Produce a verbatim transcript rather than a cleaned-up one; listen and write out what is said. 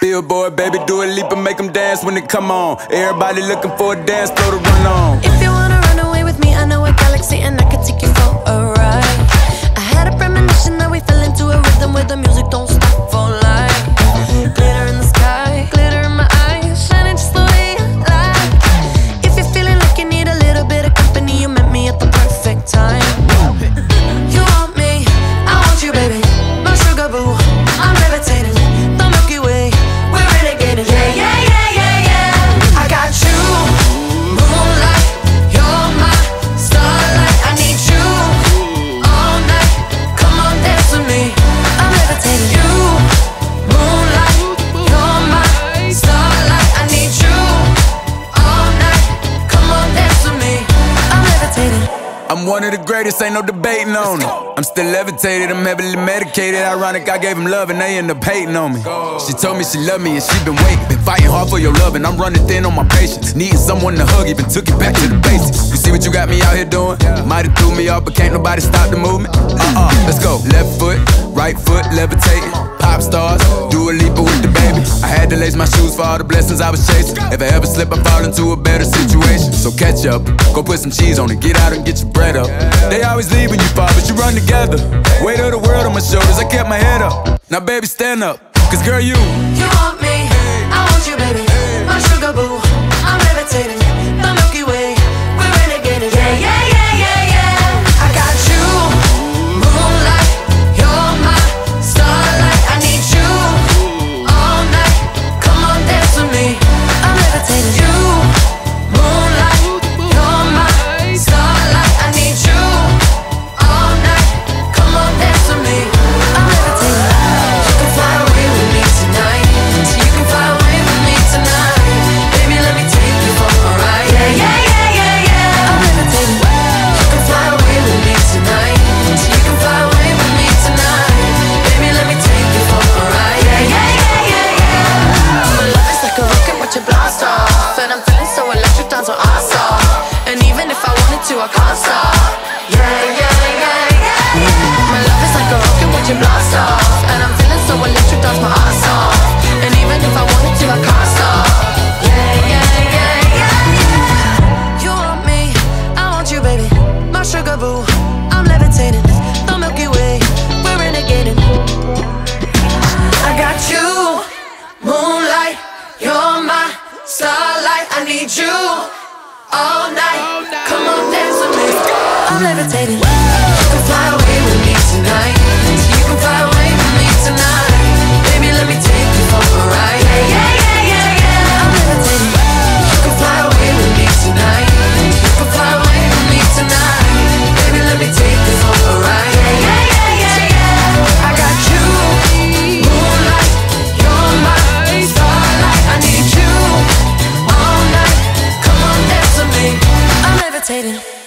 Billboard, baby, do a leap and make them dance when they come on. Everybody looking for a dance floor to run on. If you wanna run away with me, I know a galaxy and I can take you for a ride. I had a premonition that we fell into a rhythm where the music don't stop for life. Glitter in the sky, glitter in my eyes, shining just the way I like. If you're feeling like you need a little bit of company, you met me at the perfect time. You want me, I want you, baby, my sugar boo, I'm levitating. I'm one of the greatest, ain't no debating on it. I'm still levitated, I'm heavily medicated. Ironic, I gave him love and they end up hating on me. She told me she loved me and she been waiting. Been fighting hard for your love and I'm running thin on my patience. Needing someone to hug, even took it back to the basics. You see what you got me out here doing? Might've threw me off, but can't nobody stop the movement. Uh-uh, let's go. Left foot, right foot, levitating. Pop stars, do a leap with the baby. I had to lace my shoes for all the blessings I was chasing. If I ever slip, I fall into a better situation. So catch up, go put some cheese on it, get out and get your bread up. They always leave when you fall, but you run together. Weight of the world on my shoulders, I kept my head up. Now baby, stand up, cause girl, you You want me, I want you, baby, my sugar boo, I'm levitating, the Milky Way, we're renegading. Yeah, yeah, yeah, yeah, yeah. I got you, moonlight, you're my starlight. I need you all night, come on, dance with me, I'm levitating. You, moonlight, you're my starlight. I need you all night, come on, dance with me, I'm levitating. You can fly away with me tonight, so you can fly away with me tonight. Baby, let me take you for a ride. Yeah, yeah, yeah, yeah, yeah. I'm levitating. You can fly away with me tonight, so you can fly away with me tonight. Baby, let me take you for a ride. Yeah, yeah, yeah, yeah, yeah. My love is like a rocket, watch it blast off, and I'm feeling so electric, down so awesome. And even if I wanted to, I can't stop. Yeah, yeah, yeah, yeah. My love is like a rocket, watch it blast off, and I'm feeling so electric, dance my ass off. And even if I wanted to, I can't stop. Yeah, yeah, yeah, yeah. You want me, I want you, baby, my sugar boo, I'm levitating, the Milky Way, we're renegading. I got you, moonlight, you're my starlight. I need you all night, come on, dance with me, I'm levitating. You can fly away with me tonight, so you can fly away with me tonight. Baby, let me take you for a ride. Yeah, yeah, yeah, yeah, yeah. I'm levitating. You can fly away with me tonight, so you can fly away with me tonight. Baby, let me take you for a ride. Yeah, yeah, yeah, yeah, yeah. I got you, moonlight, you're my starlight. I need you all night, come on, dance with me, I'm levitating.